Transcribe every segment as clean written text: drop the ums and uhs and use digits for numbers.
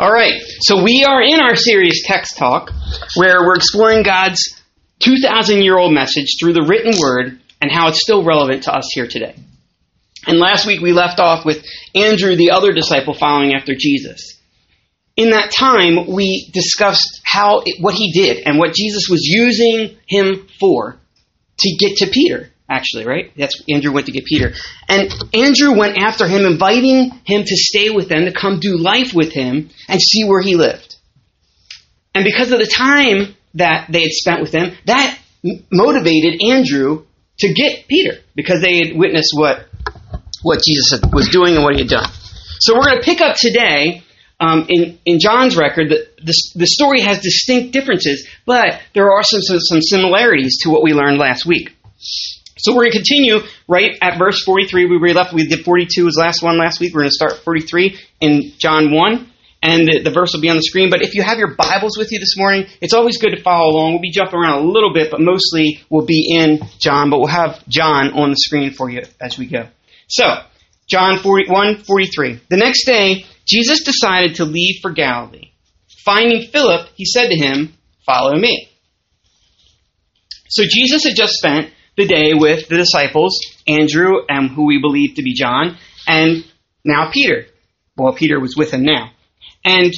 All right, so we are in our series Text Talk, where we're exploring God's 2,000-year-old message through the written word and how it's still relevant to us here today. And last week we left off with Andrew, the other disciple following after Jesus. In that time, we discussed what he did and what Jesus was using him for to get to Peter, actually, right? That's Andrew went to get Peter. And Andrew went after him, inviting him to stay with them, to come do life with him and see where he lived. And because of the time that they had spent with him, that motivated Andrew to get Peter, because they had witnessed what Jesus was doing and what he had done. So we're going to pick up today in John's record. The story has distinct differences, but there are some similarities to what we learned last week. So we're going to continue right at verse 43. We left. We did 42 was last week. We're going to start 43 in John 1. And the verse will be on the screen. But if you have your Bibles with you this morning, it's always good to follow along. We'll be jumping around a little bit, but mostly we'll be in John. But we'll have John on the screen for you as we go. So, John 41:43. The next day, Jesus decided to leave for Galilee. Finding Philip, he said to him, "Follow me." So Jesus had just spent the day with the disciples, Andrew, and who we believe to be John, and now Peter. Well, Peter was with him now. And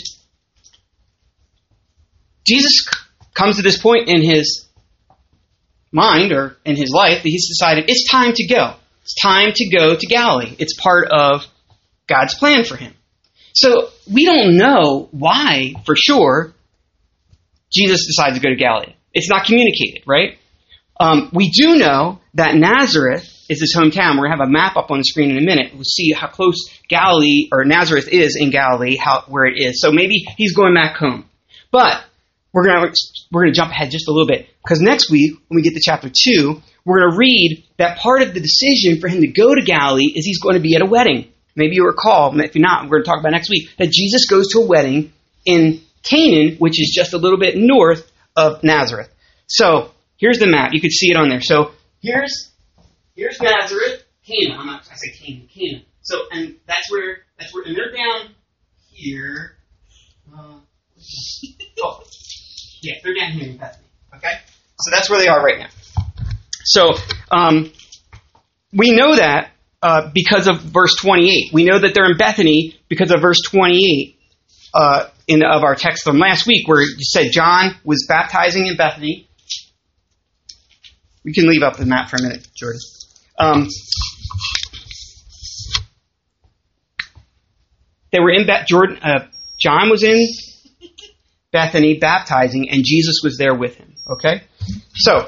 Jesus comes to this point in his mind, or in his life, that he's decided it's time to go. It's time to go to Galilee. It's part of God's plan for him. So we don't know why, for sure, Jesus decided to go to Galilee. It's not communicated, right? We do know that Nazareth is his hometown. We're going to have a map up on the screen in a minute. We'll see how close Galilee, or Nazareth, is in Galilee, where it is. So maybe he's going back home. But we're going to jump ahead just a little bit, because next week, when we get to chapter 2, we're going to read that part of the decision for him to go to Galilee is he's going to be at a wedding. Maybe you recall, if you're not, we're going to talk about next week, that Jesus goes to a wedding in Canaan, which is just a little bit north of Nazareth. So here's the map. You can see it on there. So here's Nazareth, Canaan. I say Canaan. So, and that's where, and they're down here. They're down here in Bethany. Okay? So that's where they are right now. So, we know that because of verse 28. We know that they're in Bethany because of verse 28 of our text from last week, where it said John was baptizing in Bethany. We can leave up the map for a minute, Jordan. They were in Jordan. John was in Bethany baptizing, and Jesus was there with him. Okay, so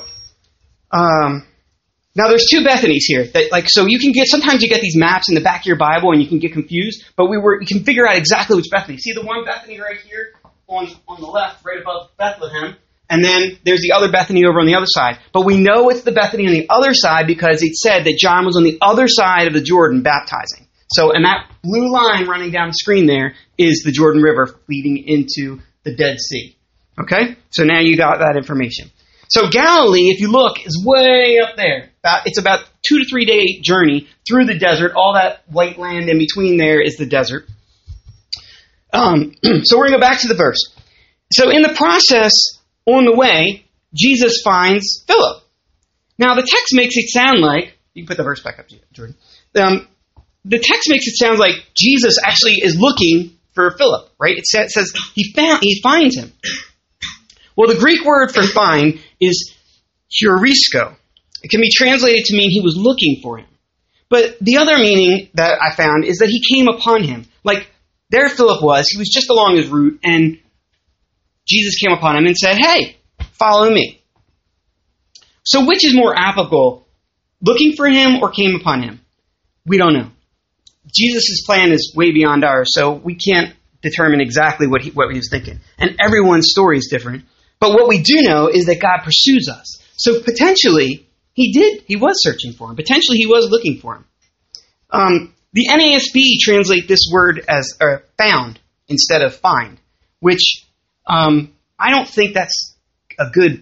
now there's two Bethanys here. So you can get, sometimes you get these maps in the back of your Bible and you can get confused, but you can figure out exactly which Bethany. See the one Bethany right here on the left, right above Bethlehem. And then there's the other Bethany over on the other side. But we know it's the Bethany on the other side because it said that John was on the other side of the Jordan baptizing. So, and that blue line running down the screen there is the Jordan River leading into the Dead Sea. Okay? So now you got that information. So Galilee, if you look, is way up there. It's about 2 to 3 day journey through the desert. All that white land in between there is the desert. So we're going to go back to the verse. So in the process, on the way, Jesus finds Philip. Now, the text makes it sound like, you can put the verse back up, Jordan. The text makes it sound like Jesus actually is looking for Philip, right? It says he finds him. Well, the Greek word for find is heurisko. It can be translated to mean he was looking for him. But the other meaning that I found is that he came upon him. Like, there Philip was. He was just along his route, and Jesus came upon him and said, "Hey, follow me." So which is more applicable, looking for him or came upon him? We don't know. Jesus' plan is way beyond ours, so we can't determine exactly what he was thinking. And everyone's story is different. But what we do know is that God pursues us. So potentially, he was searching for him. Potentially, he was looking for him. The NASB translate this word as found instead of find, which I don't think that's a good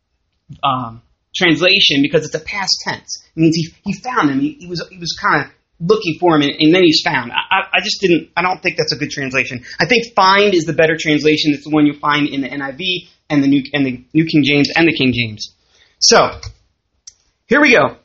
translation because it's a past tense. It means he found him. He was kind of looking for him, and then he's found. I don't think that's a good translation. I think find is the better translation. It's the one you find in the NIV and the New King James and the King James. So, here we go.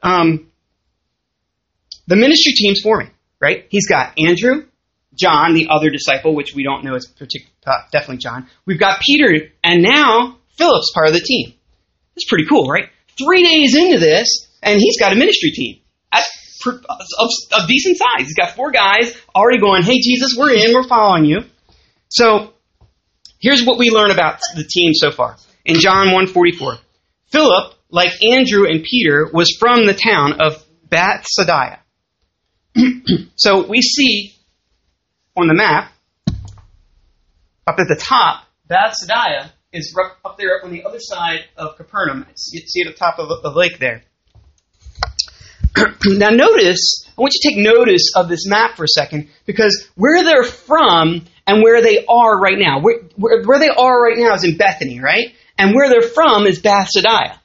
The ministry team's forming, right? He's got Andrew, John, the other disciple, which we don't know is definitely John. We've got Peter, and now Philip's part of the team. That's pretty cool, right? 3 days into this, and he's got a ministry team. That's of decent size. He's got 4 guys already going, hey, Jesus, we're in, we're following you. So, here's what we learn about the team so far. In John 1:44, Philip, like Andrew and Peter, was from the town of Bethsaida. So, we see on the map, up at the top, Bethsaida is up there on the other side of Capernaum. You see it at the top of the lake there. Now notice, I want you to take notice of this map for a second, because where they're from and where they are right now, where they are right now is in Bethany, right? And where they're from is Bethsaida.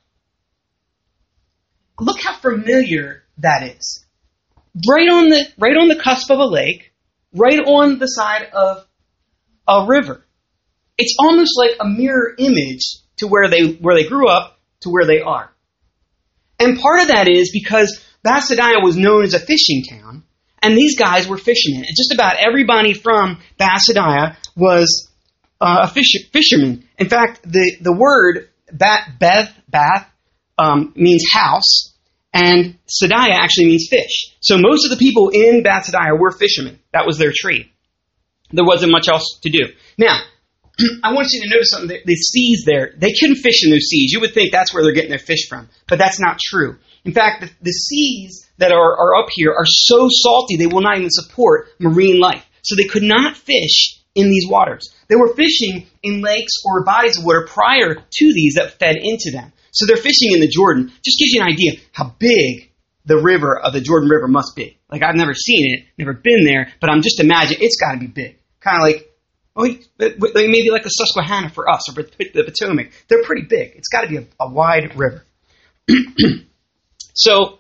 Look how familiar that is. Right on the cusp of a lake, right on the side of a river. It's almost like a mirror image to where they grew up to where they are. And part of that is because Bethsaida was known as a fishing town, and these guys were fishermen. And just about everybody from Bethsaida was a fisherman. In fact, the word Beth means house, and Sadia actually means fish. So most of the people in Bethsaida were fishermen. That was their trade. There wasn't much else to do. Now, I want you to notice something. The seas there, they couldn't fish in those seas. You would think that's where they're getting their fish from, but that's not true. In fact, the seas that are up here are so salty they will not even support marine life. So they could not fish in these waters. They were fishing in lakes or bodies of water prior to these that fed into them. So they're fishing in the Jordan. Just gives you an idea how big the river of the Jordan River must be. Like, I've never seen it, never been there, but I'm just imagining it's got to be big. Kind of like, maybe like the Susquehanna for us, or the Potomac. They're pretty big. It's got to be a wide river. So,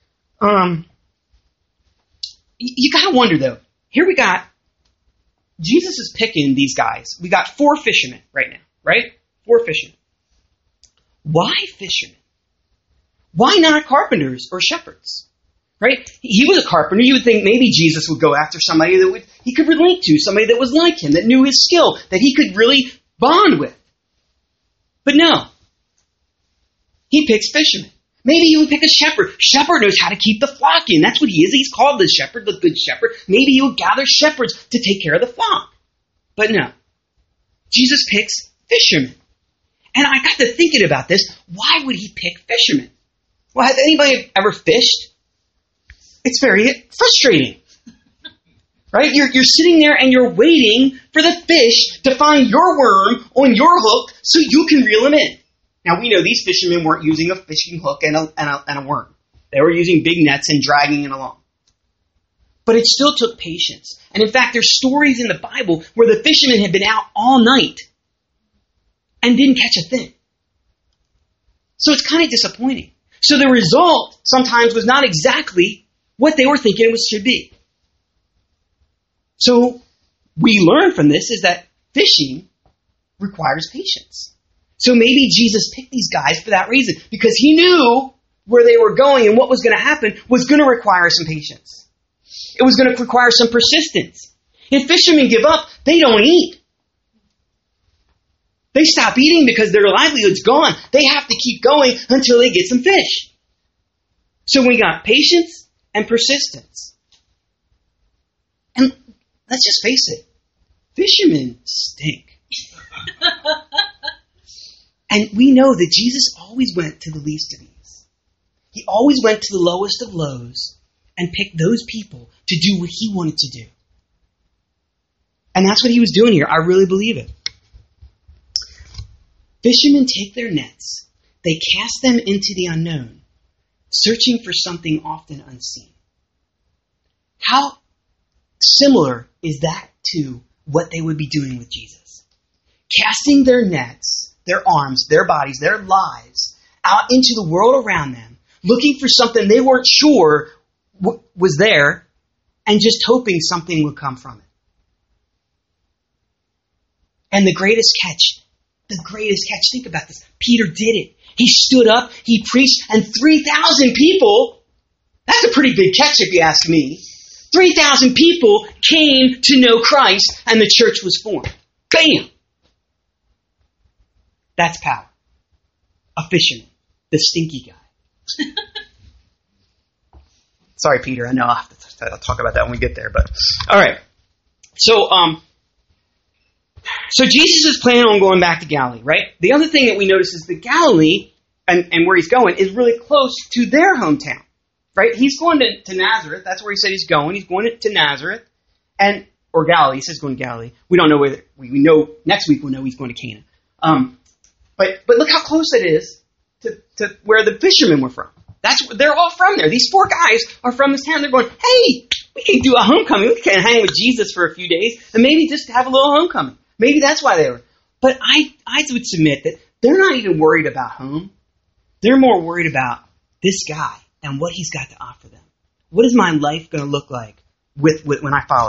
you got to wonder, though. Here we got, Jesus is picking these guys. We got 4 fishermen right now, right? 4 fishermen. Why fishermen? Why not carpenters or shepherds? Right? He was a carpenter. You would think maybe Jesus would go after somebody that he could relate to, somebody that was like him, that knew his skill, that he could really bond with. But no. He picks fishermen. Maybe he would pick a shepherd. Shepherd knows how to keep the flock in. That's what he is. He's called the shepherd, the good shepherd. Maybe he would gather shepherds to take care of the flock. But no. Jesus picks fishermen. And I got to thinking about this. Why would he pick fishermen? Well, has anybody ever fished? It's very frustrating. Right? You're sitting there and you're waiting for the fish to find your worm on your hook so you can reel him in. Now, we know these fishermen weren't using a fishing hook and a worm. They were using big nets and dragging it along. But it still took patience. And in fact, there's stories in the Bible where the fishermen had been out all night and didn't catch a thing. So it's kind of disappointing. So the result sometimes was not exactly what they were thinking it should be. So we learn from this is that fishing requires patience. So maybe Jesus picked these guys for that reason, because he knew where they were going and what was going to happen was going to require some patience. It was going to require some persistence. If fishermen give up, they don't eat. They stop eating because their livelihood's gone. They have to keep going until they get some fish. So we got patience and persistence. And let's just face it, fishermen stink. And we know that Jesus always went to the least of these. He always went to the lowest of lows and picked those people to do what he wanted to do. And that's what he was doing here. I really believe it. Fishermen take their nets. They cast them into the unknown, searching for something often unseen. How similar is that to what they would be doing with Jesus? Casting their nets, their arms, their bodies, their lives out into the world around them, looking for something they weren't sure was there and just hoping something would come from it. And the greatest catch, think about this. Peter did it. He stood up, he preached, and 3,000 people, that's a pretty big catch if you ask me. 3,000 people came to know Christ and the church was formed. Bam! That's power. A fisherman. The stinky guy. Sorry, Peter. I know I'll talk about that when we get there. But all right. So Jesus is planning on going back to Galilee, right? The other thing that we notice is that Galilee and where he's going is really close to their hometown, right? He's going to Nazareth. That's where he said he's going. He's going to Nazareth or Galilee. He says he's going to Galilee. We don't know whether we know next week. We'll know he's going to Cana. But look how close it is to where the fishermen were from. They're all from there. These 4 guys are from this town. They're going, hey, we can do a homecoming. We can hang with Jesus for a few days and maybe just have a little homecoming. Maybe that's why they were. But I would submit that they're not even worried about home. They're more worried about this guy and what he's got to offer them. What is my life going to look like when I follow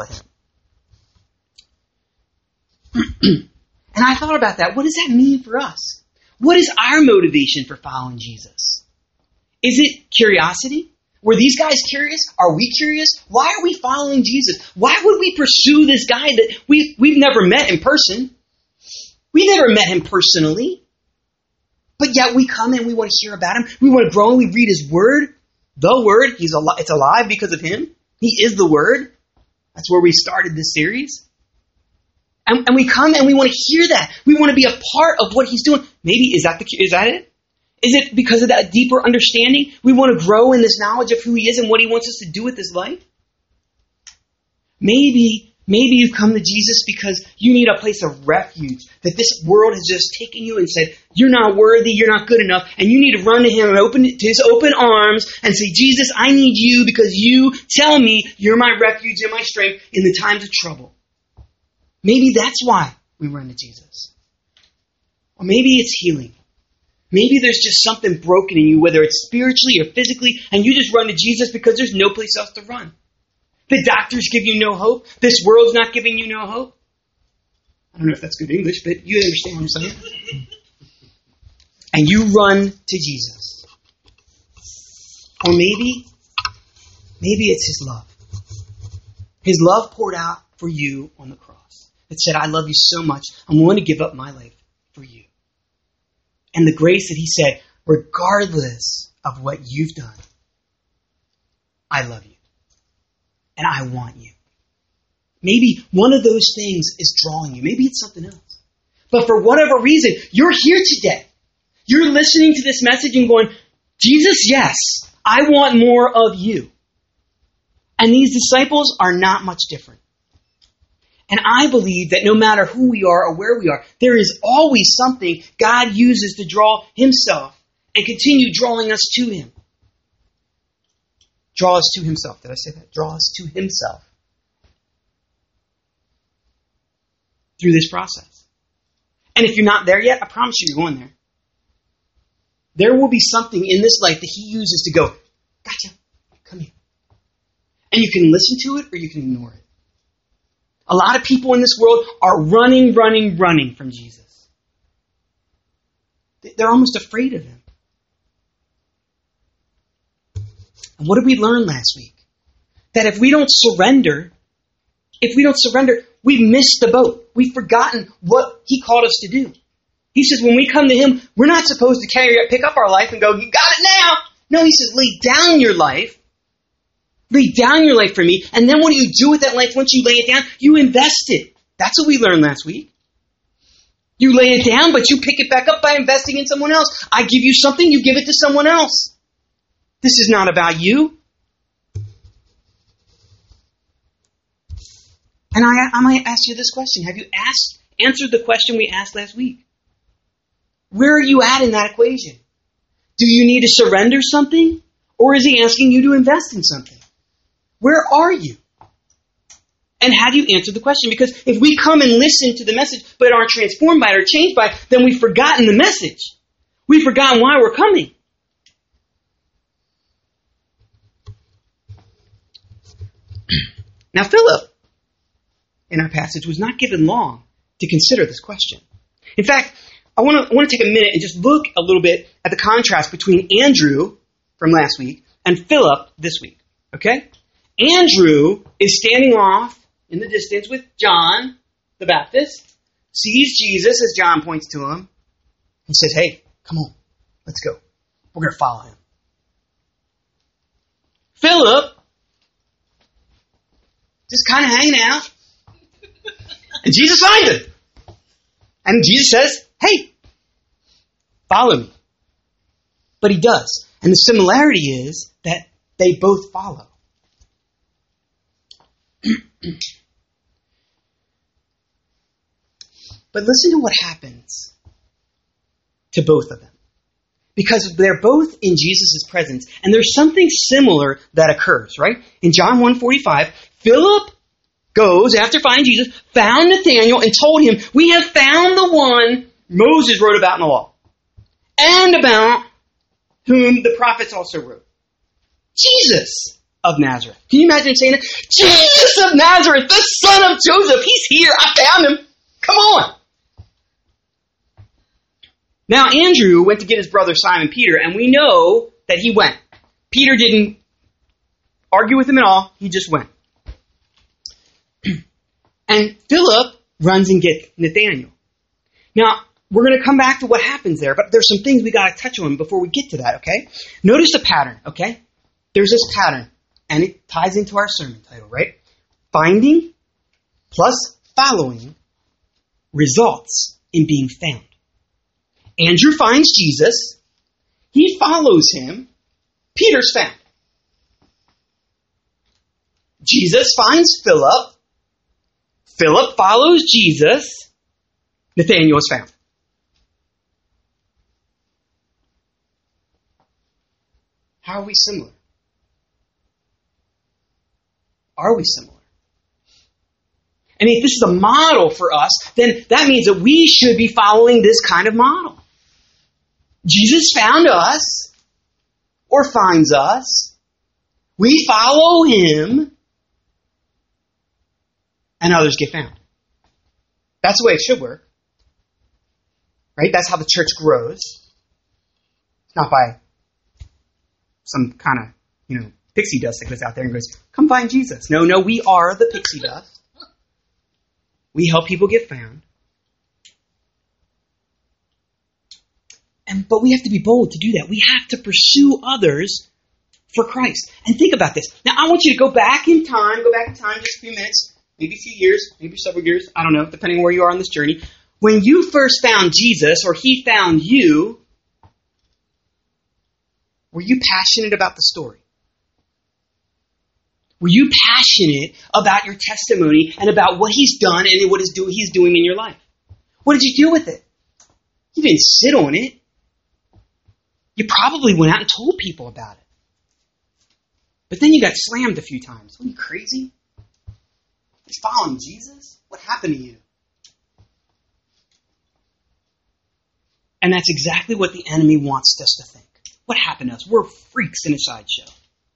him? And I thought about that. What does that mean for us? What is our motivation for following Jesus? Is it curiosity? Were these guys curious? Are we curious? Why are we following Jesus? Why would we pursue this guy that we've never met in person? We never met him personally. But yet we come and we want to hear about him. We want to grow and we read his word. The word. It's alive because of him. He is the word. That's where we started this series. And we come and we want to hear that. We want to be a part of what he's doing. Maybe is that it? Is it because of that deeper understanding? We want to grow in this knowledge of who he is and what he wants us to do with his life? Maybe you've come to Jesus because you need a place of refuge, that this world has just taken you and said, you're not worthy, you're not good enough, and you need to run to him and open to his open arms and say, Jesus, I need you because you tell me you're my refuge and my strength in the times of trouble. Maybe that's why we run to Jesus. Or maybe it's healing. Maybe there's just something broken in you, whether it's spiritually or physically, and you just run to Jesus because there's no place else to run. The doctors give you no hope. This world's not giving you no hope. I don't know if that's good English, but you understand what I'm saying. And you run to Jesus. Or maybe it's his love. His love poured out for you on the cross. That said, I love you so much, I'm willing to give up my life for you. And the grace that he said, regardless of what you've done, I love you. And I want you. Maybe one of those things is drawing you. Maybe it's something else. But for whatever reason, you're here today. You're listening to this message and going, Jesus, yes, I want more of you. And these disciples are not much different. And I believe that no matter who we are or where we are, there is always something God uses to draw himself and continue drawing us to him. Draw us to himself. Did I say that? Draw us to himself. Through this process. And if you're not there yet, I promise you you're going there. There will be something in this life that he uses to go, gotcha, come here. And you can listen to it or you can ignore it. A lot of people in this world are running from Jesus. They're almost afraid of him. And what did we learn last week? That if we don't surrender, we've missed the boat. We've forgotten what he called us to do. He says when we come to him, we're not supposed to pick up our life and go, you got it now. No, he says lay down your life. Lay down your life for me. And then what do you do with that life once you lay it down? You invest it. That's what we learned last week. You lay it down, but you pick it back up by investing in someone else. I give you something, you give it to someone else. This is not about you. And I might ask you this question. Have you answered the question we asked last week? Where are you at in that equation? Do you need to surrender something? Or is he asking you to invest in something? Where are you? And have you answered the question? Because if we come and listen to the message but aren't transformed by it or changed by it, then we've forgotten the message. We've forgotten why we're coming. Now, Philip, in our passage, was not given long to consider this question. In fact, I want to take a minute and just look a little bit at the contrast between Andrew from last week and Philip this week. Okay? Andrew is standing off in the distance with John the Baptist, sees Jesus as John points to him, and says, hey, come on, let's go. We're going to follow him. Philip, just kind of hanging out, and Jesus finds him. And Jesus says, hey, follow me. But he does. And the similarity is that they both follow. But listen to what happens to both of them. Because they're both in Jesus' presence, and there's something similar that occurs, right? In John 1:45, Philip goes, after finding Jesus, found Nathanael and told him, we have found the one Moses wrote about in the law, and about whom the prophets also wrote. Jesus of Nazareth. Can you imagine saying that? Jesus of Nazareth, the son of Joseph. He's here. I found him. Come on. Now, Andrew went to get his brother Simon Peter, and we know that he went. Peter didn't argue with him at all. He just went. And Philip runs and gets Nathanael. Now, we're going to come back to what happens there, but there's some things we got to touch on before we get to that, okay? Notice the pattern, okay? There's this pattern, and it ties into our sermon title, right? Finding plus following results in being found. Andrew finds Jesus. He follows him. Peter's found. Jesus finds Philip. Philip follows Jesus. Nathanael is found. How are we similar? Are we similar? I mean, if this is a model for us, then that means that we should be following this kind of model. Jesus found us, or finds us. We follow him, and others get found. That's the way it should work. Right? That's how the church grows. It's not by some kind of, pixie dust that goes out there and goes, come find Jesus. No, we are the pixie dust. We help people get found. But we have to be bold to do that. We have to pursue others for Christ. And think about this. Now, I want you to go back in time just a few minutes, maybe a few years, maybe several years, I don't know, depending on where you are on this journey. When you first found Jesus, or he found you, were you passionate about the story? Were you passionate about your testimony and about what he's done and what he's doing in your life? What did you do with it? You didn't sit on it. You probably went out and told people about it. But then you got slammed a few times. Were you crazy? You're following Jesus? What happened to you? And that's exactly what the enemy wants us to think. What happened to us? We're freaks in a sideshow.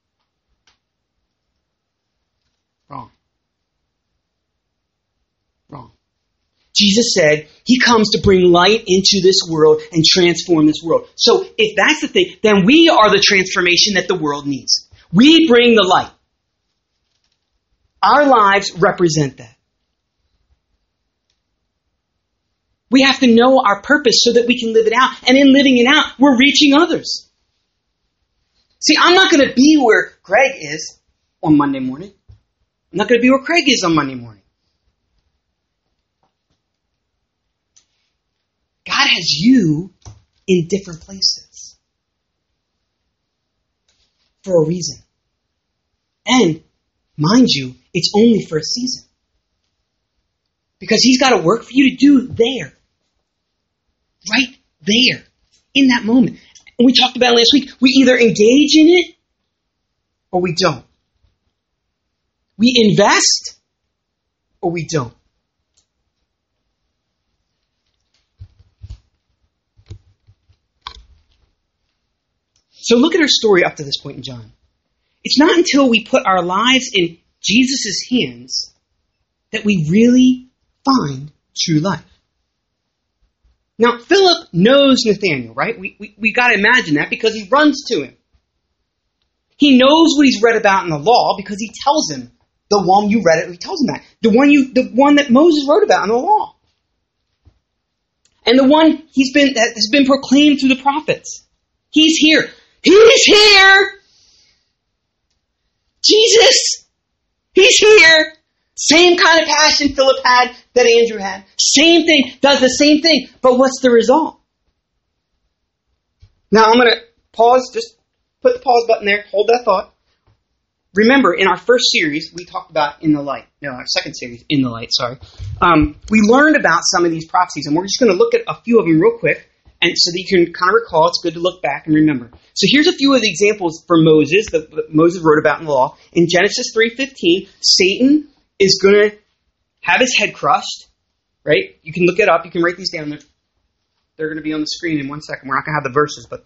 Wrong. Jesus said he comes to bring light into this world and transform this world. So if that's the thing, then we are the transformation that the world needs. We bring the light. Our lives represent that. We have to know our purpose so that we can live it out. And in living it out, we're reaching others. See, I'm not going to be where Greg is on Monday morning. I'm not going to be where Craig is on Monday morning. God has you in different places for a reason. And, mind you, it's only for a season. Because he's got a work for you to do there. Right there. In that moment. And we talked about it last week. We either engage in it or we don't. We invest or we don't. So look at our story up to this point in John. It's not until we put our lives in Jesus' hands that we really find true life. Now, Philip knows Nathanael, right? We got to imagine that because he runs to him. He knows what he's read about in the law because he tells him the one you read it. He tells him that the one that Moses wrote about in the law, and the one that has been proclaimed through the prophets. He's here. He's here. Jesus. He's here. Same kind of passion Philip had that Andrew had. Same thing. Does the same thing. But what's the result? Now I'm going to pause. Just put the pause button there. Hold that thought. Remember, in our first series, we talked about In the Light. No, our second series, In the Light, sorry. We learned about some of these prophecies, and we're just going to look at a few of them real quick, and so that you can kind of recall. It's good to look back and remember. So here's a few of the examples for Moses that Moses wrote about in the law. In Genesis 3:15, Satan is going to have his head crushed, right? You can look it up. You can write these down. They're going to be on the screen in 1 second. We're not going to have the verses, but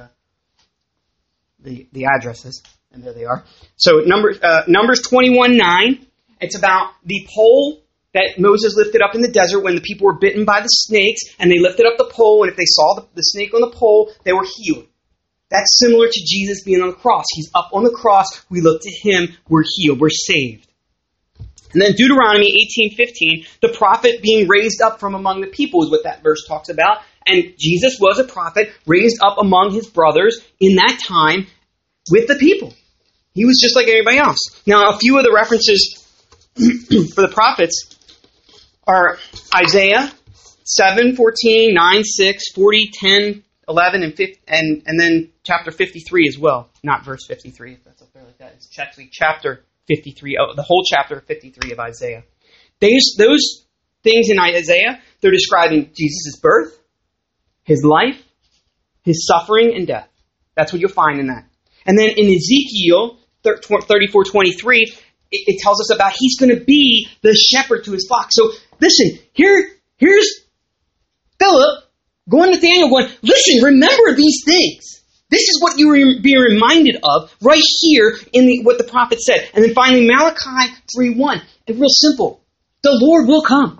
the addresses. And there they are. So Numbers 21:9. It's about the pole that Moses lifted up in the desert when the people were bitten by the snakes, and they lifted up the pole, and if they saw the snake on the pole, they were healed. That's similar to Jesus being on the cross. He's up on the cross. We look to him. We're healed. We're saved. And then Deuteronomy 18:15, the prophet being raised up from among the people is what that verse talks about. And Jesus was a prophet raised up among his brothers in that time with the people. He was just like everybody else. Now, a few of the references for the prophets are Isaiah 7:14, 9:6, 40, 10, 11, and then chapter 53 as well. Not verse 53, if that's up there like that. It's actually chapter 53, the whole chapter 53 of Isaiah. Those things in Isaiah, they're describing Jesus' birth, his life, his suffering, and death. That's what you'll find in that. And then in Ezekiel 34:23, it tells us about he's going to be the shepherd to his flock. So listen, here's Philip going to Nathanael going, listen, remember these things. This is what you were being reminded of right here in what the prophet said. And then finally, Malachi 3:1. It's real simple. The Lord will come.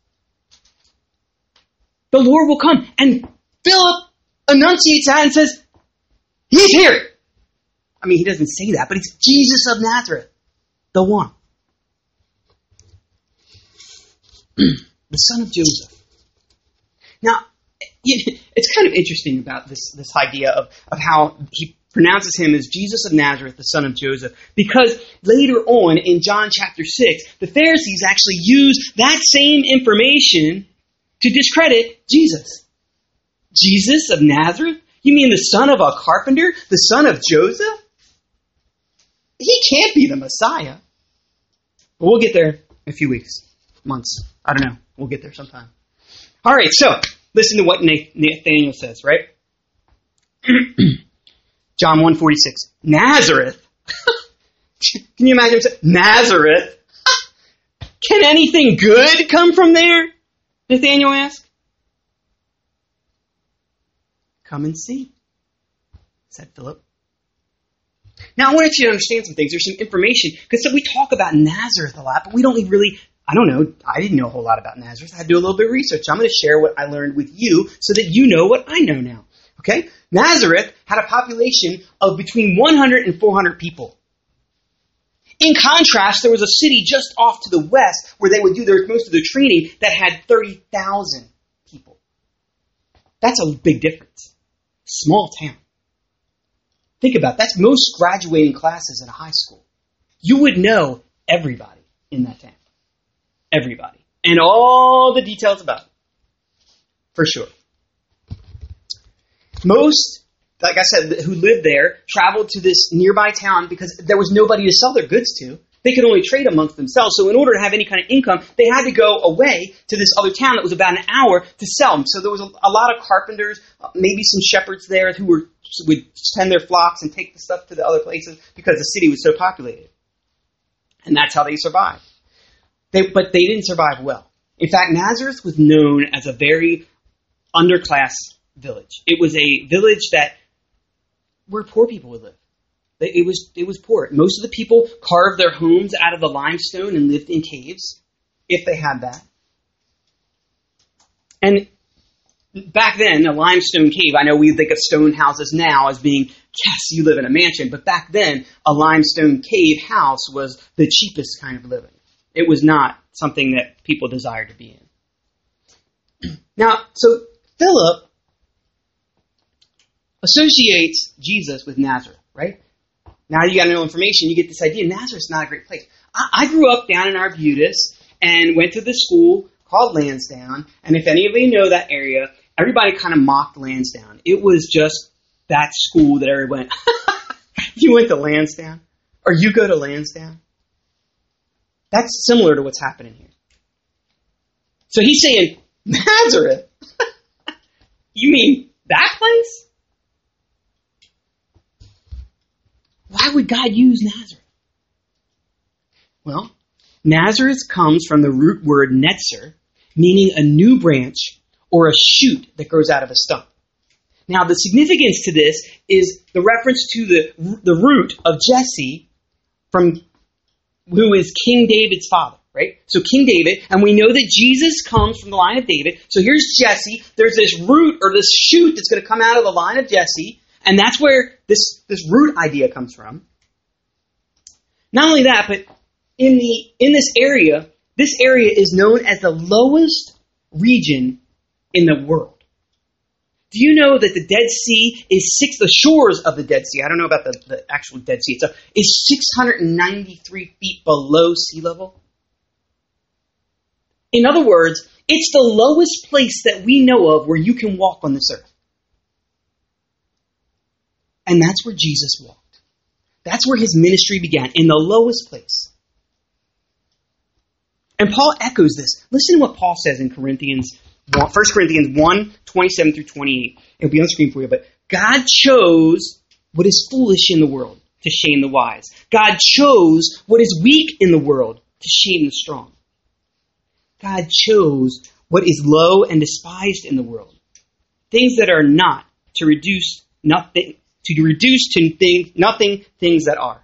The Lord will come. And Philip enunciates that and says, he's here. I mean, he doesn't say that, but it's Jesus of Nazareth, the one. The son of Joseph. Now, it's kind of interesting about this idea of how he pronounces him as Jesus of Nazareth, the son of Joseph, because later on in John chapter 6, the Pharisees actually use that same information to discredit Jesus. Jesus of Nazareth? You mean the son of a carpenter? The son of Joseph? He can't be the Messiah. But we'll get there in a few weeks, months. I don't know. We'll get there sometime. All right, so listen to what Nathanael says, right? John 1:46. Nazareth? Can you imagine him saying, Nazareth? Can anything good come from there? Nathanael asked. Come and see, said Philip. Now, I want you to understand some things. There's some information, because we talk about Nazareth a lot, but we don't really, I don't know, I didn't know a whole lot about Nazareth. I had to do a little bit of research. I'm going to share what I learned with you so that you know what I know now. Okay? Nazareth had a population of between 100 and 400 people. In contrast, there was a city just off to the west where they would do most of their training that had 30,000 people. That's a big difference. Small town. Think about it. That's most graduating classes at a high school. You would know everybody in that town. Everybody. And all the details about it. For sure. Most, like I said, who lived there traveled to this nearby town because there was nobody to sell their goods to. They could only trade amongst themselves. So in order to have any kind of income, they had to go away to this other town that was about an hour to sell them. So there was a lot of carpenters, maybe some shepherds there who would tend their flocks and take the stuff to the other places because the city was so populated. And that's how they survived. But they didn't survive well. In fact, Nazareth was known as a very underclass village. It was a village where poor people would live. It was poor. Most of the people carved their homes out of the limestone and lived in caves, if they had that. And back then, a limestone cave, I know we think of stone houses now as being, yes, you live in a mansion, but back then, a limestone cave house was the cheapest kind of living. It was not something that people desired to be in. Now, so Philip associates Jesus with Nazareth, right? Now you got no information, you get this idea, Nazareth's not a great place. I grew up down in Arbutus and went to the school called Lansdowne, and if any of you know that area, everybody kind of mocked Lansdowne. It was just that school that everyone went, you went to Lansdowne? Or you go to Lansdowne? That's similar to what's happening here. So he's saying, Nazareth? You mean that place? Why would God use Nazareth? Well, Nazareth comes from the root word netzer, meaning a new branch or a shoot that grows out of a stump. Now, the significance to this is the reference to the root of Jesse, who is King David's father, right? So King David, and we know that Jesus comes from the line of David. So here's Jesse. There's this root or this shoot that's going to come out of the line of Jesse, and that's where this root idea comes from. Not only that, but in this area is known as the lowest region in the world. Do you know that the Dead Sea is the shores of the Dead Sea, I don't know about the actual Dead Sea itself, is 693 feet below sea level? In other words, it's the lowest place that we know of where you can walk on this earth. And that's where Jesus walked. That's where his ministry began, in the lowest place. And Paul echoes this. Listen to what Paul says in 1 Corinthians 1, 27 through 28. It'll be on the screen for you. But God chose what is foolish in the world to shame the wise. God chose what is weak in the world to shame the strong. God chose what is low and despised in the world. Things that are not, to reduce to nothing things that are.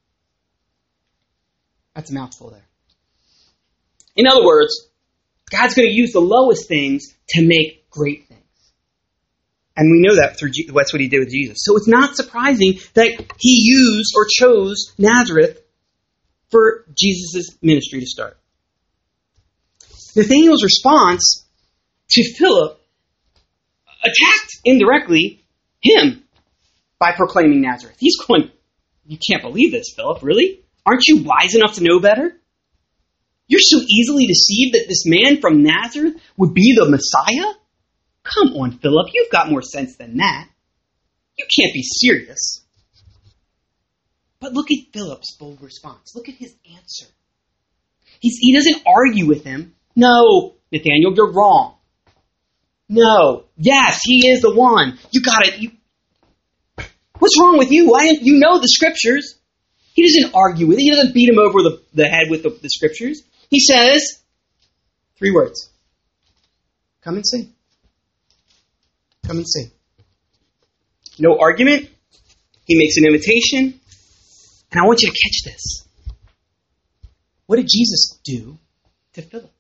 That's a mouthful there. In other words, God's going to use the lowest things to make great things. And we know that that's what he did with Jesus. So it's not surprising that he used or chose Nazareth for Jesus' ministry to start. Nathanael's response to Philip attacked indirectly him by proclaiming Nazareth. He's going, you can't believe this, Philip, really? Aren't you wise enough to know better? You're so easily deceived that this man from Nazareth would be the Messiah? Come on, Philip, you've got more sense than that. You can't be serious. But look at Philip's bold response. Look at his answer. He doesn't argue with him. No, Nathanael, you're wrong. No, yes, he is the one. You got it. What's wrong with you? Why didn't you know the scriptures? He doesn't argue with it. He doesn't beat him over the head with the scriptures. He says 3 words. Come and see. Come and see. No argument. He makes an invitation. And I want you to catch this. What did Jesus do to Philip?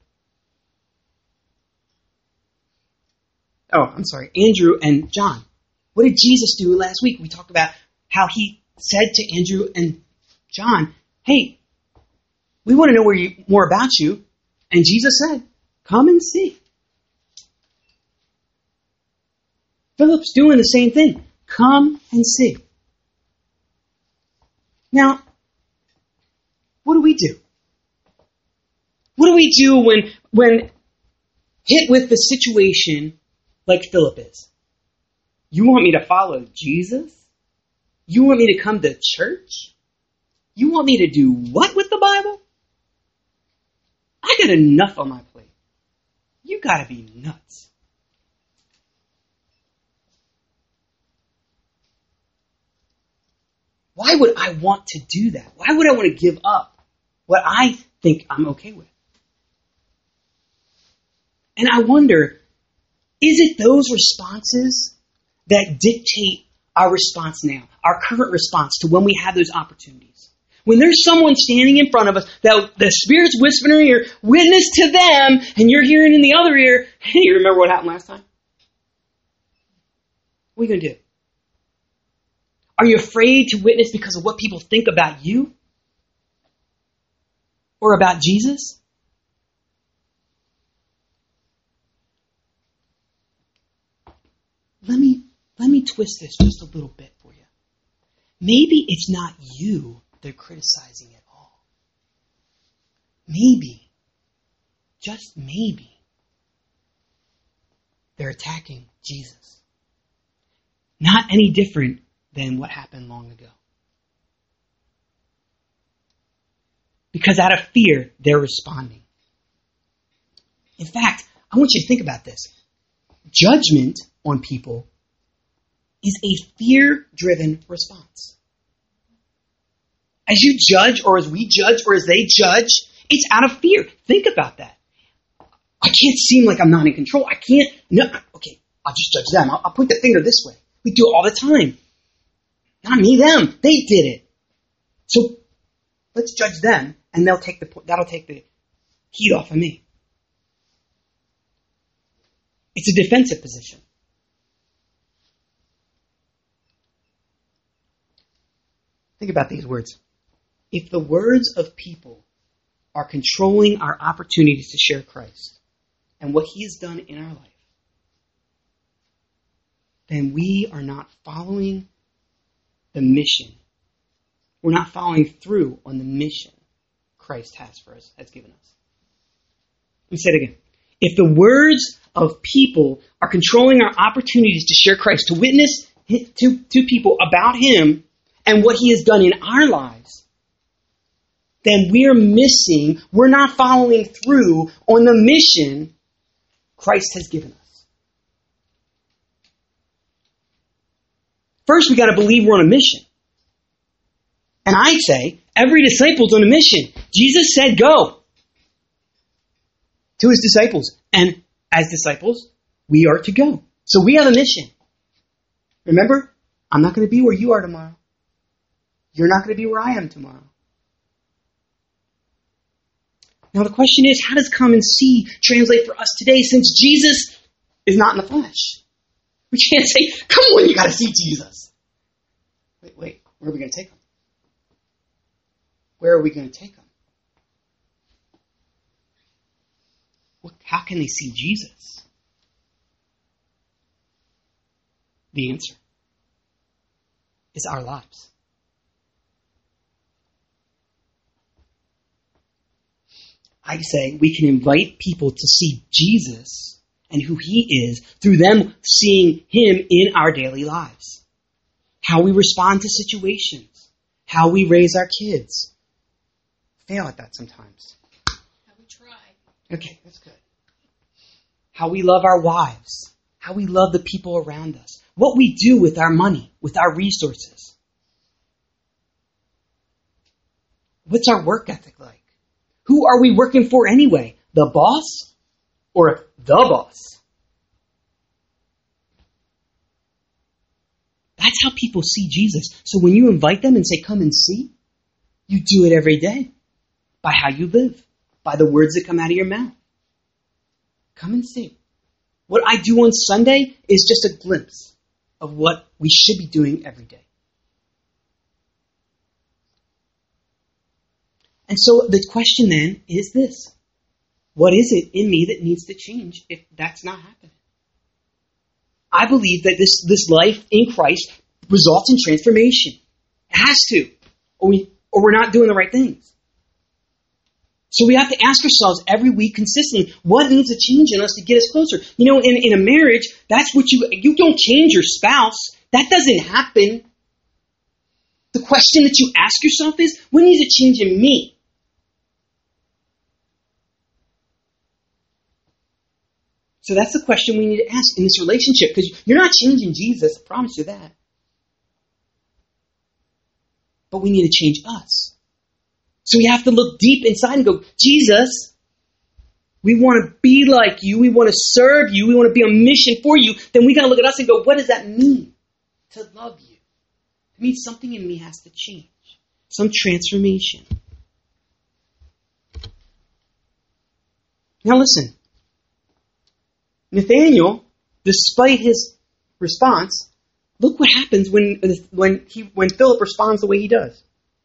Oh, I'm sorry. Andrew and John. What did Jesus do last week? We talked about how he said to Andrew and John, hey, we want to know more about you. And Jesus said, come and see. Philip's doing the same thing. Come and see. Now, what do we do? What do we do when hit with the situation like Philip is? You want me to follow Jesus? You want me to come to church? You want me to do what with the Bible? I got enough on my plate. You gotta be nuts. Why would I want to do that? Why would I want to give up what I think I'm okay with? And I wonder, is it those responses that dictate our response now, our current response to when we have those opportunities. When there's someone standing in front of us that the Spirit's whispering in your ear, witness to them, and you're hearing in the other ear, hey, you remember what happened last time? What are you going to do? Are you afraid to witness because of what people think about you? Or about Jesus? Let me twist this just a little bit for you. Maybe it's not you they're criticizing at all. Maybe, just maybe, they're attacking Jesus. Not any different than what happened long ago. Because out of fear, they're responding. In fact, I want you to think about this. Judgment on people is a fear-driven response. As you judge, or as we judge, or as they judge, it's out of fear. Think about that. I can't seem like I'm not in control. I can't, no, okay, I'll just judge them. I'll point the finger this way. We do it all the time. Not me, them. They did it. So let's judge them, and that'll take the heat off of me. It's a defensive position. Think about these words. If the words of people are controlling our opportunities to share Christ and what He has done in our life, then we are not following the mission. We're not following through on the mission Christ has for us, has given us. Let me say it again. If the words of people are controlling our opportunities to share Christ, to witness to people about Him and what He has done in our lives, then we're not following through on the mission Christ has given us. First, we got to believe we're on a mission. And I'd say every disciple's on a mission. Jesus said, go to His disciples. And as disciples, we are to go. So we have a mission. Remember, I'm not going to be where you are tomorrow. You're not going to be where I am tomorrow. Now the question is, how does come and see translate for us today since Jesus is not in the flesh? We can't say, come on, you got to see Jesus. Wait, where are we going to take Him? Where are we going to take them? How can they see Jesus? The answer is our lives. I say we can invite people to see Jesus and who He is through them seeing Him in our daily lives. How we respond to situations. How we raise our kids. Fail at that sometimes. How we try. Okay, that's good. How we love our wives. How we love the people around us. What we do with our money, with our resources. What's our work ethic like? Who are we working for anyway? The boss or the boss? That's how people see Jesus. So when you invite them and say, come and see, you do it every day. By how you live. By the words that come out of your mouth. Come and see. What I do on Sunday is just a glimpse of what we should be doing every day. And so the question then is this. What is it in me that needs to change if that's not happening? I believe that this life in Christ results in transformation. It has to. Or we're not doing the right things. So we have to ask ourselves every week consistently, what needs to change in us to get us closer? You know, in a marriage, that's what you don't change your spouse. That doesn't happen. The question that you ask yourself is, what needs to change in me? So that's the question we need to ask in this relationship, because you're not changing Jesus, I promise you that. But we need to change us. So we have to look deep inside and go, Jesus, we want to be like you. We want to serve you. We want to be on mission for you. Then we got to look at us and go, what does that mean? to love you. It means something in me has to change. Some transformation. Now listen. Nathanael, despite his response, look what happens when Philip responds the way he does.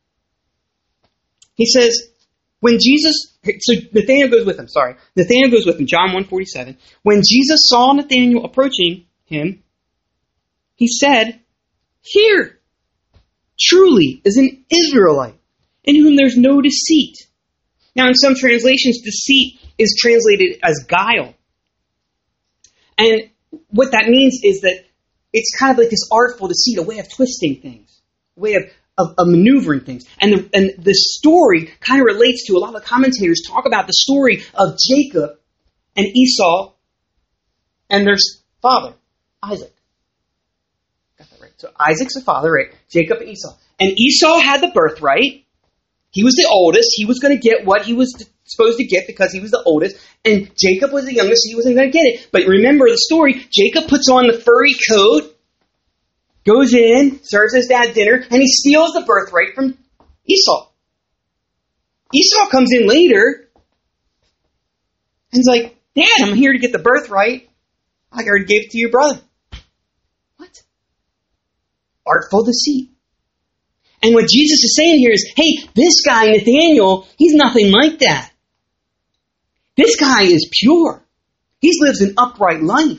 He says, Nathanael goes with him, John 1:47. When Jesus saw Nathanael approaching him, he said, "Here, truly is an Israelite, in whom there's no deceit." Now, in some translations, deceit is translated as guile. And what that means is that it's kind of like this artful deceit, a way of twisting things, a way of maneuvering things. And the story kind of relates to, a lot of the commentators talk about the story of Jacob and Esau and their father, Isaac. Got that right. So Isaac's the father, right? Jacob and Esau. And Esau had the birthright. He was the oldest. He was going to get what he was supposed to get because he was the oldest. And Jacob was the youngest, so he wasn't going to get it. But remember the story. Jacob puts on the furry coat, goes in, serves his dad dinner, and he steals the birthright from Esau. Esau comes in later and he's like, "Dad, I'm here to get the birthright. I already gave it to your brother." What? Artful deceit. And what Jesus is saying here is, hey, this guy, Nathanael, he's nothing like that. This guy is pure. He lives an upright life.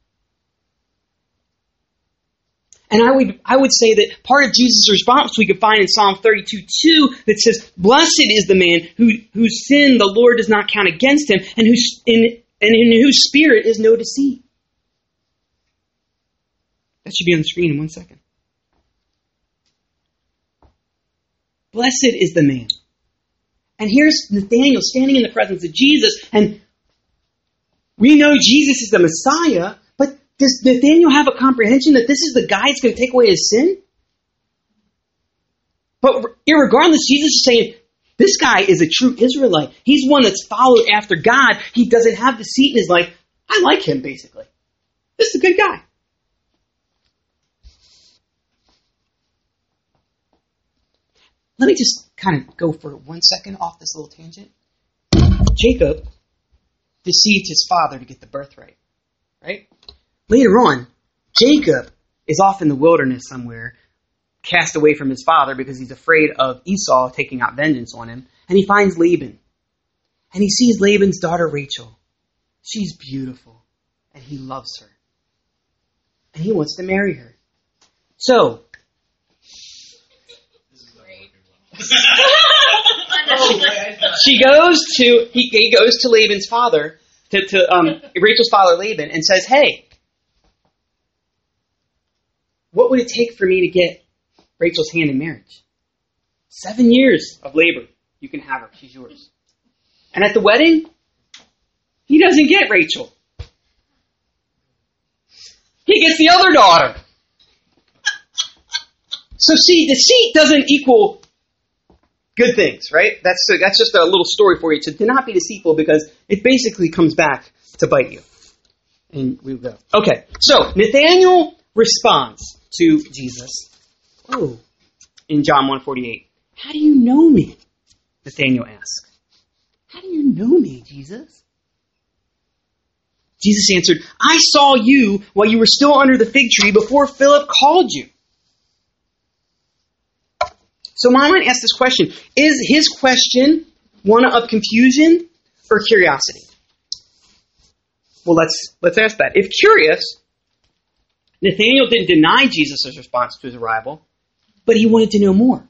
And I would say that part of Jesus' response we could find in Psalm 32:2 that says, "Blessed is the man whose sin the Lord does not count against him, and in whose spirit is no deceit." That should be on the screen in 1 second. Blessed is the man. And here's Nathanael standing in the presence of Jesus, and we know Jesus is the Messiah, but does Nathanael have a comprehension that this is the guy that's going to take away his sin? But irregardless, Jesus is saying, this guy is a true Israelite. He's one that's followed after God. He doesn't have deceit in his life. I like him, basically. This is a good guy. Let me just kind of go for 1 second off this little tangent. Jacob deceived his father to get the birthright, right? Later on, Jacob is off in the wilderness somewhere, cast away from his father because he's afraid of Esau taking out vengeance on him. And he finds Laban. And he sees Laban's daughter Rachel. She's beautiful. And he loves her. And he wants to marry her. So, he goes to Laban's father, to Rachel's father Laban, and says, "Hey, what would it take for me to get Rachel's hand in marriage? 7 years of labor. You can have her. She's yours." And at the wedding, he doesn't get Rachel. He gets the other daughter. So see, deceit doesn't equal good things, right? That's just a little story for you. So do not be deceitful because it basically comes back to bite you. And we go. Okay, so Nathanael responds to Jesus. In John 1:48. "How do you know me?" Nathanael asks. "How do you know me, Jesus?" Jesus answered, "I saw you while you were still under the fig tree before Philip called you." So my mind asks this question. Is his question one of confusion or curiosity? Well, let's ask that. If curious, Nathanael didn't deny Jesus' response to his arrival, but he wanted to know more.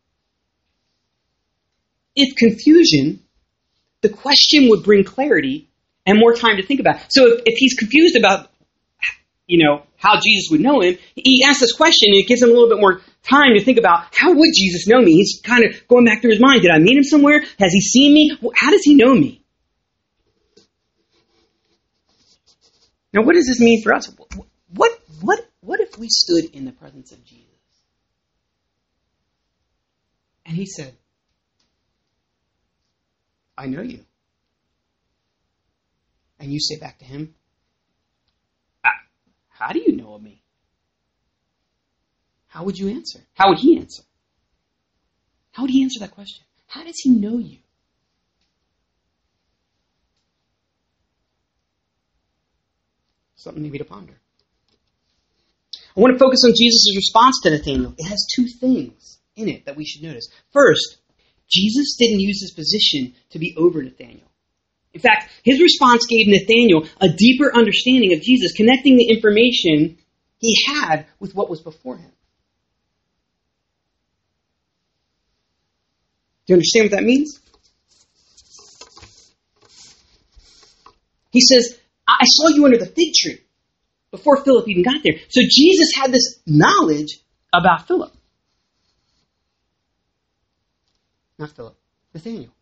If confusion, the question would bring clarity and more time to think about. So if he's confused about, how Jesus would know him, he asks this question and it gives him a little bit more time to think about, how would Jesus know me? He's kind of going back through his mind. Did I meet him somewhere? Has he seen me? How does he know me? Now, what does this mean for us? What if we stood in the presence of Jesus and he said, "I know you." And you say back to him, "How do you know of me?" how would you answer? How would he answer? How would he answer that question? How does he know you? Something maybe to ponder. I want to focus on Jesus' response to Nathanael. It has two things in it that we should notice. First, Jesus didn't use his position to be over Nathanael. In fact, his response gave Nathanael a deeper understanding of Jesus, connecting the information he had with what was before him. Do you understand what that means? He says, I saw you under the fig tree before Philip even got there. So Jesus had this knowledge about Philip. Not Philip, Nathanael.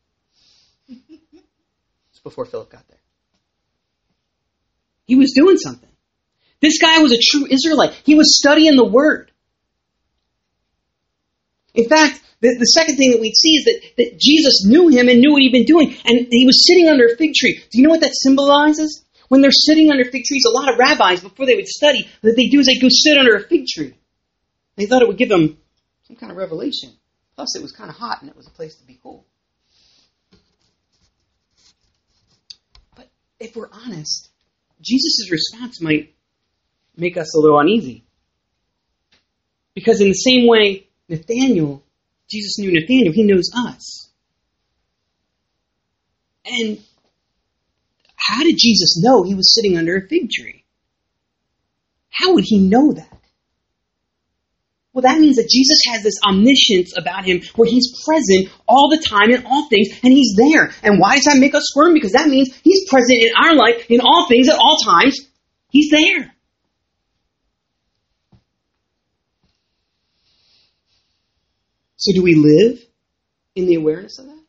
It's before Philip got there. He was doing something. This guy was a true Israelite. He was studying the Word. In fact, the second thing that we'd see is that Jesus knew him and knew what he'd been doing. And he was sitting under a fig tree. Do you know what that symbolizes? When they're sitting under fig trees, a lot of rabbis, before they would study, what they do is they go sit under a fig tree. They thought it would give them some kind of revelation. Plus, it was kind of hot and it was a place to be cool. But if we're honest, Jesus' response might make us a little uneasy. Because in the same way Jesus knew Nathanael, he knows us. And how did Jesus know he was sitting under a fig tree? How would he know that? Well, that means that Jesus has this omniscience about him where he's present all the time in all things, and he's there. And why does that make us squirm? Because that means he's present in our life in all things at all times. He's there. So do we live in the awareness of that?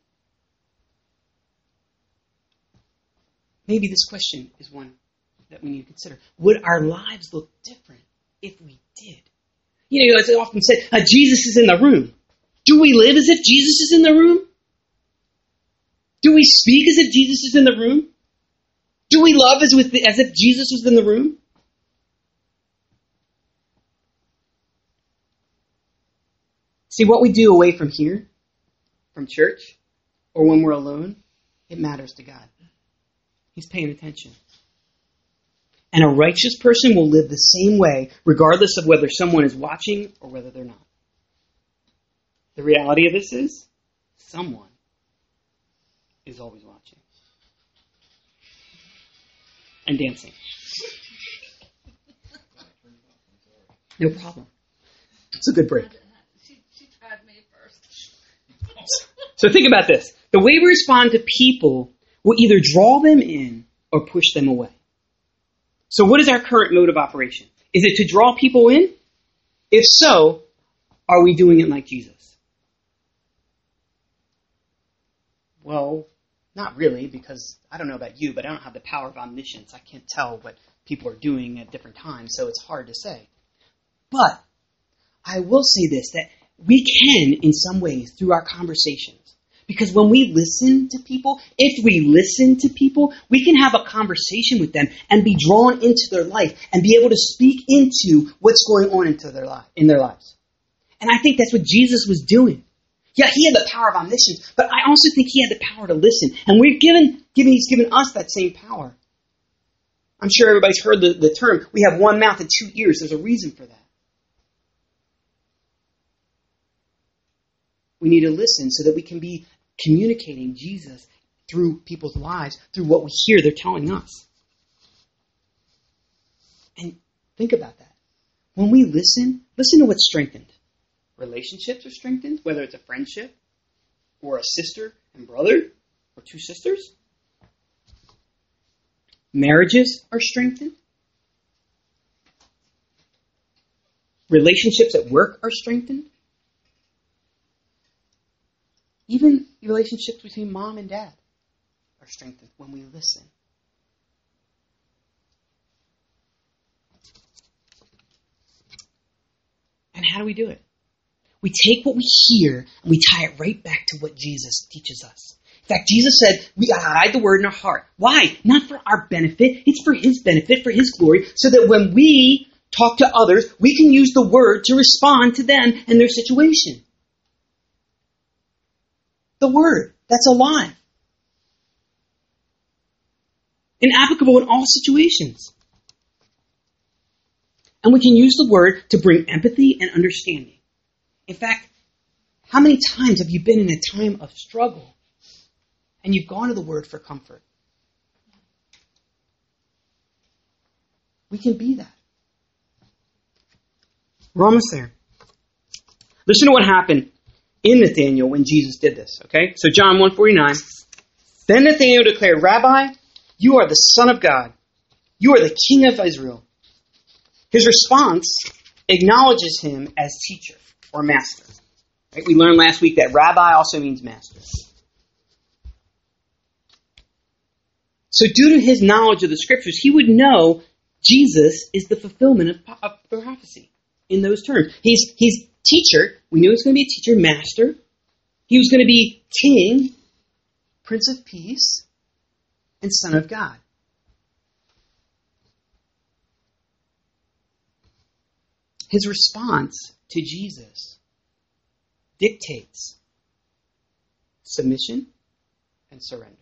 Maybe this question is one that we need to consider. Would our lives look different if we did? You know, as I often said, Jesus is in the room. Do we live as if Jesus is in the room? Do we speak as if Jesus is in the room? Do we love as if Jesus was in the room? See, what we do away from here, from church, or when we're alone, it matters to God. He's paying attention. And a righteous person will live the same way, regardless of whether someone is watching or whether they're not. The reality of this is, someone is always watching. And dancing. No problem. It's a good break. She tried me first. So think about this. The way we respond to people will either draw them in or push them away. So what is our current mode of operation? Is it to draw people in? If so, are we doing it like Jesus? Well, not really, because I don't know about you, but I don't have the power of omniscience. I can't tell what people are doing at different times, so it's hard to say. But I will say this, that we can, in some ways, through our conversations, because when we listen to people, if we listen to people, we can have a conversation with them and be drawn into their life and be able to speak into what's going on in their lives. And I think that's what Jesus was doing. Yeah, he had the power of omniscience, but I also think he had the power to listen. And he's given us that same power. I'm sure everybody's heard the term, we have one mouth and 2 ears. There's a reason for that. We need to listen so that we can be communicating Jesus through people's lives, through what we hear they're telling us. And think about that. When we listen to what's strengthened. Relationships are strengthened, whether it's a friendship or a sister and brother or two sisters. Marriages are strengthened. Relationships at work are strengthened. Even relationships between mom and dad are strengthened when we listen. And how do we do it? We take what we hear and we tie it right back to what Jesus teaches us. In fact, Jesus said, we got to hide the word in our heart. Why? Not for our benefit. It's for his benefit, for his glory, so that when we talk to others, we can use the word to respond to them and their situation. The word that's alive and applicable in all situations. And we can use the word to bring empathy and understanding. In fact, how many times have you been in a time of struggle and you've gone to the word for comfort? We can be that. We're almost there. Listen to what happened in Nathanael when Jesus did this, okay? So John 1:49. Then Nathanael declared, Rabbi, you are the Son of God. You are the King of Israel. His response acknowledges him as teacher or master. Right? We learned last week that rabbi also means master. So due to his knowledge of the scriptures, he would know Jesus is the fulfillment of prophecy in those terms. He's teacher. We knew he was going to be a teacher, master. He was going to be king, prince of peace, and son of God. His response to Jesus dictates submission and surrender.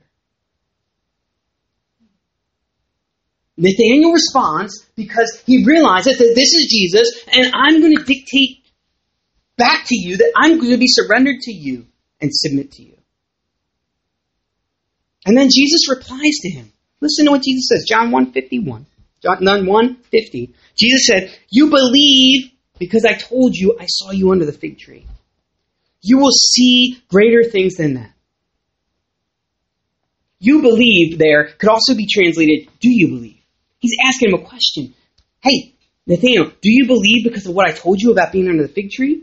Nathanael responds because he realizes that this is Jesus and I'm going to dictate back to you that I'm going to be surrendered to you and submit to you. And then Jesus replies to him. Listen to what Jesus says, John 1:51. John 1:50. Jesus said, you believe because I told you I saw you under the fig tree. You will see greater things than that. You believe there could also be translated, do you believe? He's asking him a question. Hey, Nathanael, do you believe because of what I told you about being under the fig tree?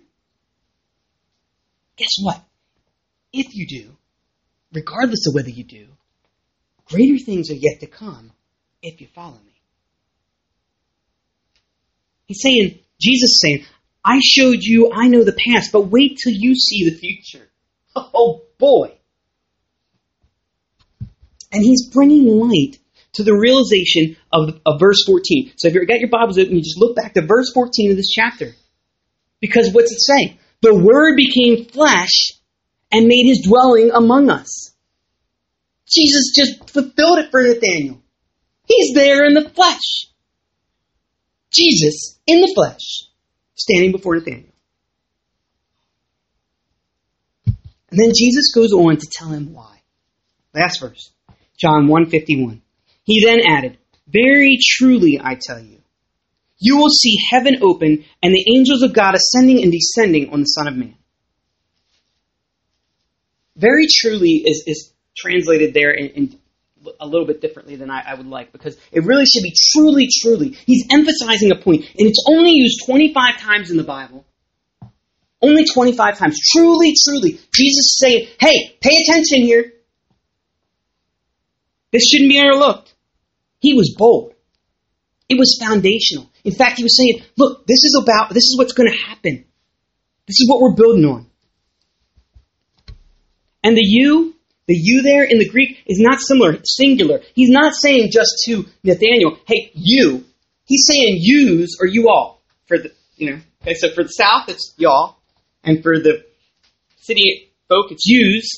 Guess what? If you do, regardless of whether you do, greater things are yet to come if you follow me. He's saying, Jesus is saying, I showed you, I know the past, but wait till you see the future. Oh boy. And he's bringing light to the realization of verse 14. So if you've got your Bibles open, you just look back to verse 14 of this chapter. Because what's it say? The Word became flesh and made his dwelling among us. Jesus just fulfilled it for Nathanael. He's there in the flesh. Jesus in the flesh, standing before Nathanael. And then Jesus goes on to tell him why. Last verse, John 1:51. He then added, very truly I tell you, you will see heaven open and the angels of God ascending and descending on the Son of Man. Very truly is translated there in a little bit differently than I would like, because it really should be truly, truly. He's emphasizing a point, and it's only used 25 times in the Bible. Only 25 times. Truly, truly. Jesus is saying, hey, pay attention here. This shouldn't be overlooked. He was bold. It was foundational. In fact, he was saying, look, this is what's going to happen. This is what we're building on. And the you there in the Greek is not singular. He's not saying just to Nathanael, hey, you. He's saying yous or you all. Okay, so for the South, it's y'all. And for the city folk, it's yous.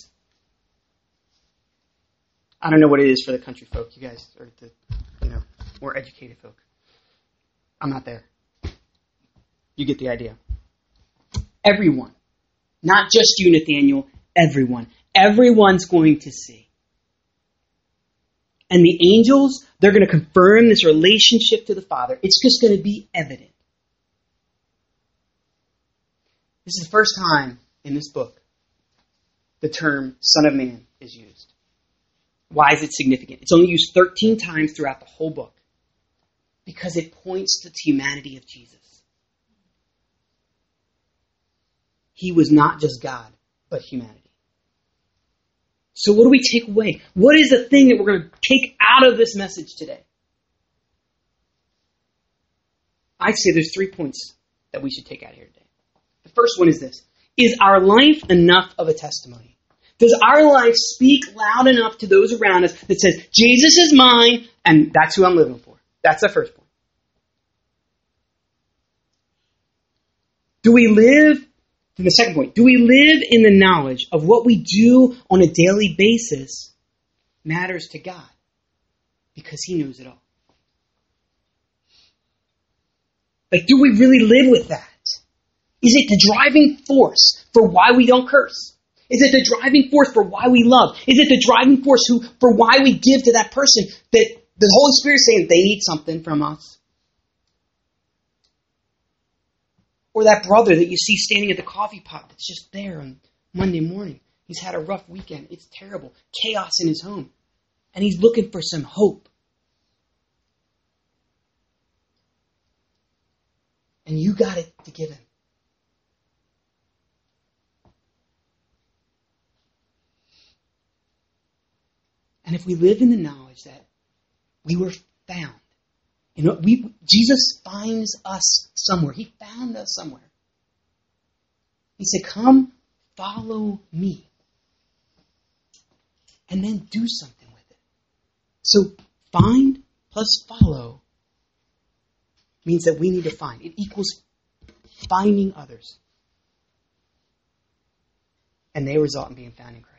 I don't know what it is for the country folk. You guys are the, more educated folk. I'm not there. You get the idea. Everyone. Not just you, Nathanael. Everyone. Everyone's going to see. And the angels, they're going to confirm this relationship to the Father. It's just going to be evident. This is the first time in this book the term Son of Man is used. Why is it significant? It's only used 13 times throughout the whole book. Because it points to the humanity of Jesus. He was not just God, but humanity. So what do we take away? What is the thing that we're going to take out of this message today? I'd say there's 3 points that we should take out here today. The first one is this. Is our life enough of a testimony? Does our life speak loud enough to those around us that says, Jesus is mine, and that's who I'm living for? That's the first point. Do we live, to the second point, do we live in the knowledge of what we do on a daily basis matters to God? Because He knows it all. Like, do we really live with that? Is it the driving force for why we don't curse? Is it the driving force for why we love? Is it the driving force for why we give to that person that the Holy Spirit is saying they need something from us? Or that brother that you see standing at the coffee pot that's just there on Monday morning. He's had a rough weekend. It's terrible. Chaos in his home. And he's looking for some hope. And you got it to give him. And if we live in the knowledge that we were found, Jesus finds us somewhere. He found us somewhere. He said, come, follow me. And then do something with it. So find plus follow means that we need to find. It equals finding others. And they result in being found in Christ.